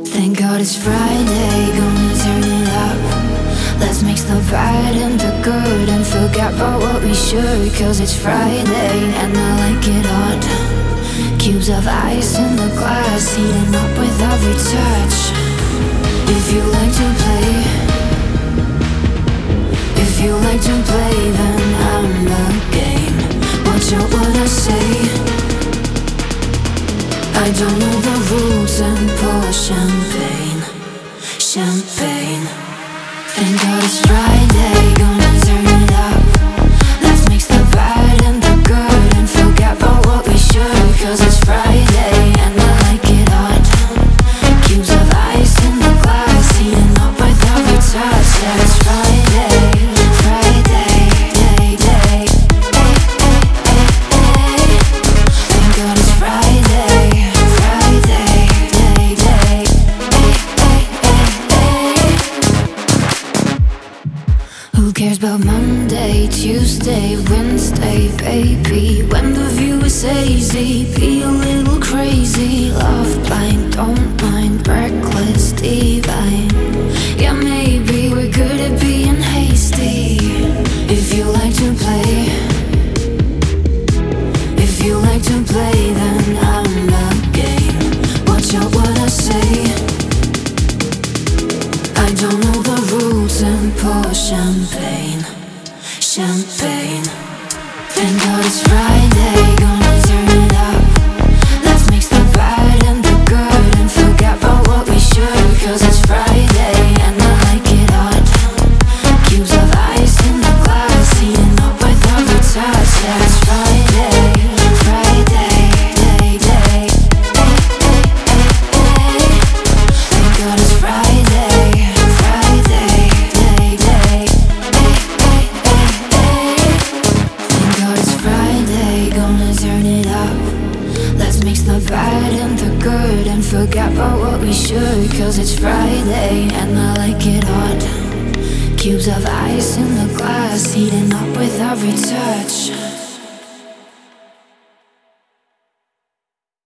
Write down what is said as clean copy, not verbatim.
Thank God it's Friday, gonna turn it up. Let's mix the bad and the good and forget about what we should. Cause it's Friday and I like it hot. Cubes of ice in the glass, heating up with every touch. If you like to play, if you like to play, then I'm the game. Watch out what I say. I don't know the rules and pour champagne, champagne. Thank God it's Friday, gonna turn it up. Let's mix the bad and the good and forget about what we should. Cause it's Friday and I like it hot. Cubes of ice in the glass, heating up with every touch. Yeah, it's Friday, Friday, day, day. Thank God it's Friday, Friday, day, day. Who cares about Monday, Tuesday, Wednesday, baby? When the view is hazy, be a little crazy. Love blind, don't mind, reckless, divine. Yeah, maybe we're good at being hasty. If you like to play, if you like to play, then I'm the game. Watch out what I say. I don't know the rules and pour champagne, champagne. Thank God it's Friday, gonna turn it up. Let's mix the bad and the good and forget about what we should. Cause it's Friday and I like it hot. Cubes of ice in the glass, heating up with every touch. Yeah, it's Friday, Friday, day, day. Thank God it's Friday, Friday, day, day. Thank God it's Friday, gonna turn it up. Let's mix the bad and the good and forget about what we should. Cause it's Friday and I like it hot. Cubes of ice in the glass, heating up with every touch.